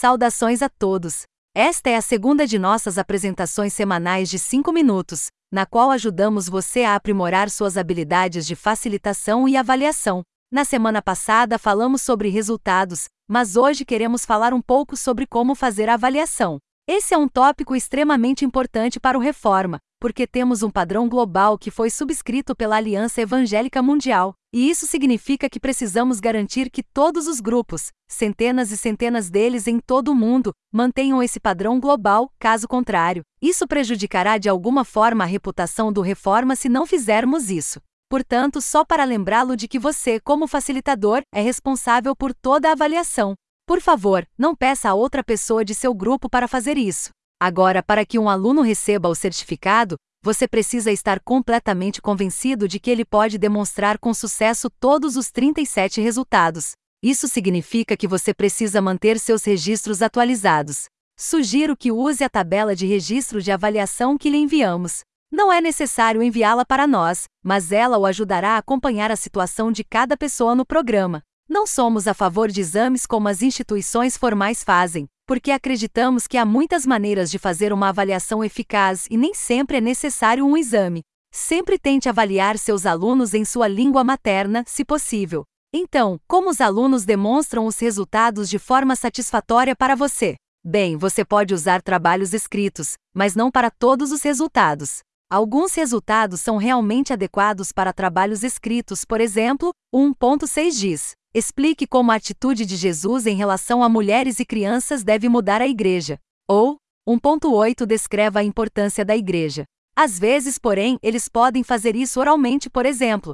Saudações a todos! Esta é a segunda de nossas apresentações semanais de 5 minutos, na qual ajudamos você a aprimorar suas habilidades de facilitação e avaliação. Na semana passada falamos sobre resultados, mas hoje queremos falar um pouco sobre como fazer a avaliação. Esse é um tópico extremamente importante para o Reforma, porque temos um padrão global que foi subscrito pela Aliança Evangélica Mundial, e isso significa que precisamos garantir que todos os grupos, centenas e centenas deles em todo o mundo, mantenham esse padrão global. Caso contrário, isso prejudicará de alguma forma a reputação do Reforma se não fizermos isso. Portanto, só para lembrá-lo de que você, como facilitador, é responsável por toda a avaliação. Por favor, não peça a outra pessoa de seu grupo para fazer isso. Agora, para que um aluno receba o certificado, você precisa estar completamente convencido de que ele pode demonstrar com sucesso todos os 37 resultados. Isso significa que você precisa manter seus registros atualizados. Sugiro que use a tabela de registro de avaliação que lhe enviamos. Não é necessário enviá-la para nós, mas ela o ajudará a acompanhar a situação de cada pessoa no programa. Não somos a favor de exames como as instituições formais fazem, porque acreditamos que há muitas maneiras de fazer uma avaliação eficaz e nem sempre é necessário um exame. Sempre tente avaliar seus alunos em sua língua materna, se possível. Então, como os alunos demonstram os resultados de forma satisfatória para você? Bem, você pode usar trabalhos escritos, mas não para todos os resultados. Alguns resultados são realmente adequados para trabalhos escritos, por exemplo, 1.6 diz: explique como a atitude de Jesus em relação a mulheres e crianças deve mudar a igreja. Ou, 1.8 descreva a importância da igreja. Às vezes, porém, eles podem fazer isso oralmente, por exemplo.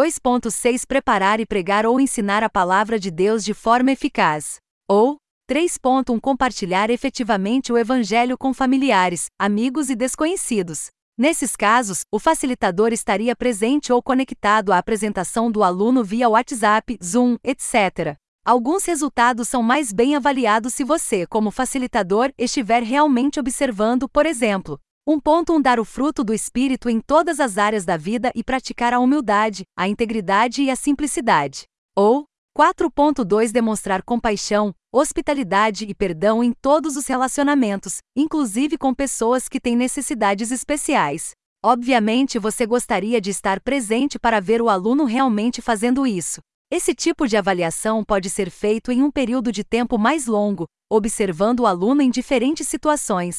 2.6 preparar e pregar ou ensinar a palavra de Deus de forma eficaz. Ou, 3.1 compartilhar efetivamente o evangelho com familiares, amigos e desconhecidos. Nesses casos, o facilitador estaria presente ou conectado à apresentação do aluno via WhatsApp, Zoom, etc. Alguns resultados são mais bem avaliados se você, como facilitador, estiver realmente observando, por exemplo, 1.1 dar o fruto do Espírito em todas as áreas da vida e praticar a humildade, a integridade e a simplicidade. Ou, 4.2 demonstrar compaixão, hospitalidade e perdão em todos os relacionamentos, inclusive com pessoas que têm necessidades especiais. Obviamente, você gostaria de estar presente para ver o aluno realmente fazendo isso. Esse tipo de avaliação pode ser feito em um período de tempo mais longo, observando o aluno em diferentes situações.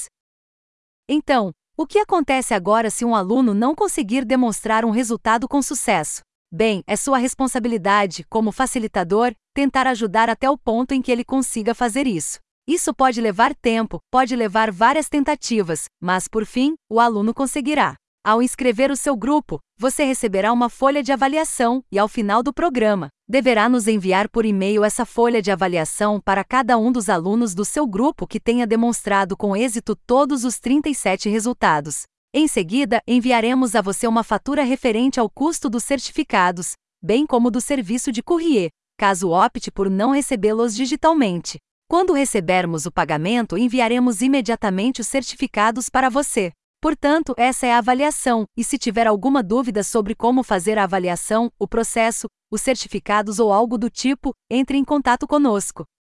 Então, o que acontece agora se um aluno não conseguir demonstrar um resultado com sucesso? Bem, é sua responsabilidade, como facilitador, tentar ajudar até o ponto em que ele consiga fazer isso. Isso pode levar tempo, pode levar várias tentativas, mas por fim, o aluno conseguirá. Ao inscrever o seu grupo, você receberá uma folha de avaliação e, ao final do programa, deverá nos enviar por e-mail essa folha de avaliação para cada um dos alunos do seu grupo que tenha demonstrado com êxito todos os 37 resultados. Em seguida, enviaremos a você uma fatura referente ao custo dos certificados, bem como do serviço de courrier, caso opte por não recebê-los digitalmente. Quando recebermos o pagamento, enviaremos imediatamente os certificados para você. Portanto, essa é a avaliação, e se tiver alguma dúvida sobre como fazer a avaliação, o processo, os certificados ou algo do tipo, entre em contato conosco.